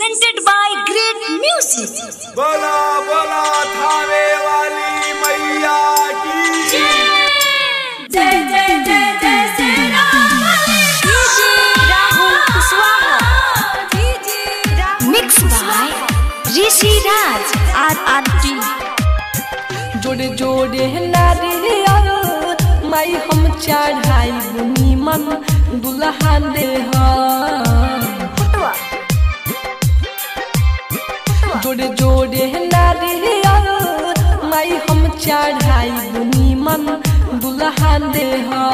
presented by Great Music। बोला बोला थाने वाली मैया की जय जय जय जय Shri Ram. Rahul Kushwaha mix by Rishi Raj RRT। जोड़े जोड़े नारियल माई हम चढ़ाई नीमन दुल्हा दे जोड़े जोड़े नारियल माई हम चढ़ाई नीमन दुल्हा दे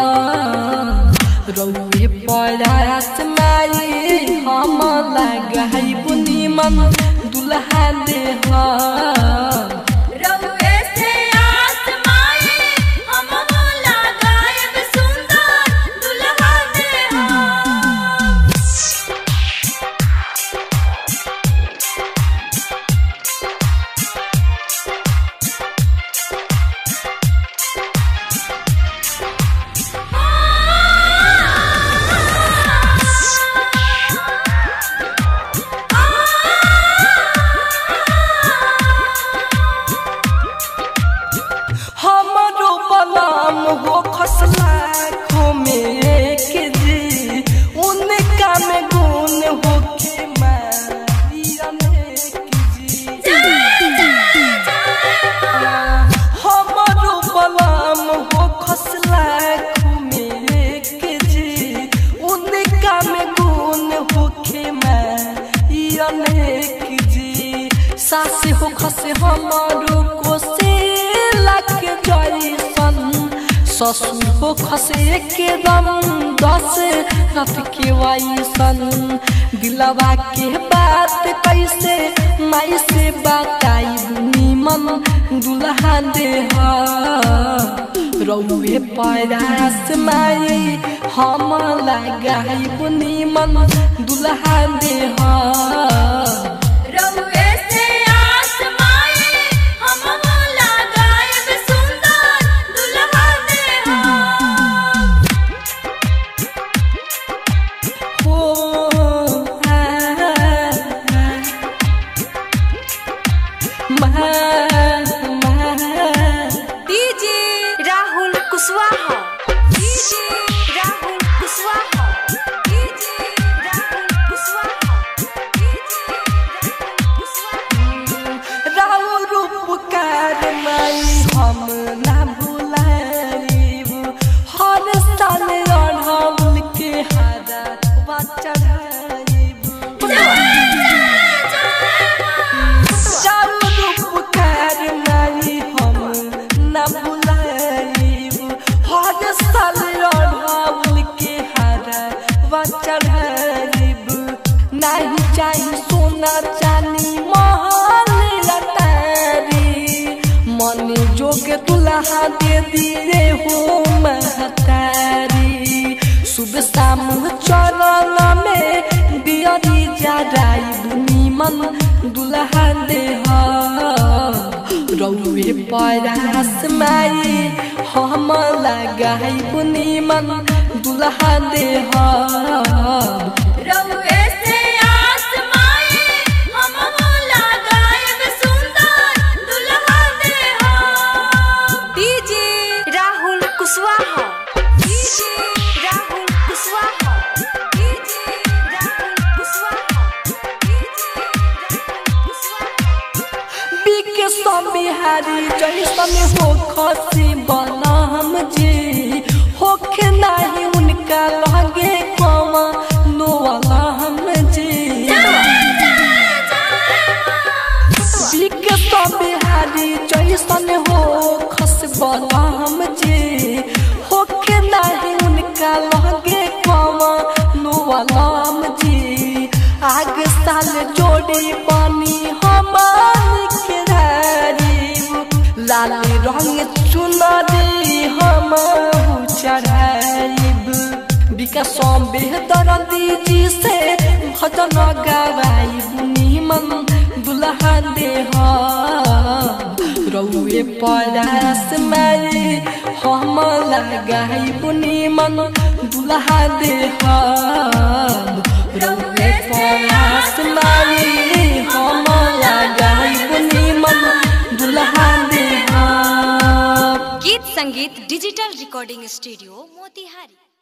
रौए परास माई हम लगाई नीमन दुल्हा दे हो खसला में के जी उनका में गुण हो के मारिया में के जी हमारो बलाम हो खसला में के जी उनका में गुण हो के मारिया में के जी सास हो खसे हमारो को से लग जाई ससुर हो खसे के दम दस रथ के वाइसन दिलवा के बात कैसे माई से बताई नीमन दुल्हा दे रौए परास माई हम लगाई नीमन दुल्हा दे राहुल कुशवाहा राहुल कुशवाहा राहुल रूपकार माई हम ना भुलाइब हर साल अढ़ाउल के हारा चढ़ाइब राहुल रूपकार माई हम ना भुलाइब हर साल अढ़ाउल के हारा चढ़ाइब नहीं चाही सोना चांदी मन जोग दुल्हा दे दिए हो महतारी शुभ शाम चरण में दियरी जराई नीमन दुल्हा दे रौए परास माई हम लगाई नीमन दुल्हा दे राहुल कुशवाहा राहुल कुशवाहा बिके बिहारी जैसन हो खसी बनम जी होखे नहीं उनका लगे कमा नोअलम जी बिके बिहारी जैसन हो खस बनम जी होखे नहीं उनका लगे कमा नोअलम जी आग साल जोड़ी पानी हमारी केदारी लाल रंग चुनरी हम चढ़ाइब विकास बेहतर दीजी से भजन गवाइब नीमन दुल्हा दे रौए परास माई हम लगाइब नीमन दुल्हा दे रौए परास माई संगीत डिजिटल रिकॉर्डिंग स्टूडियो मोतिहारी।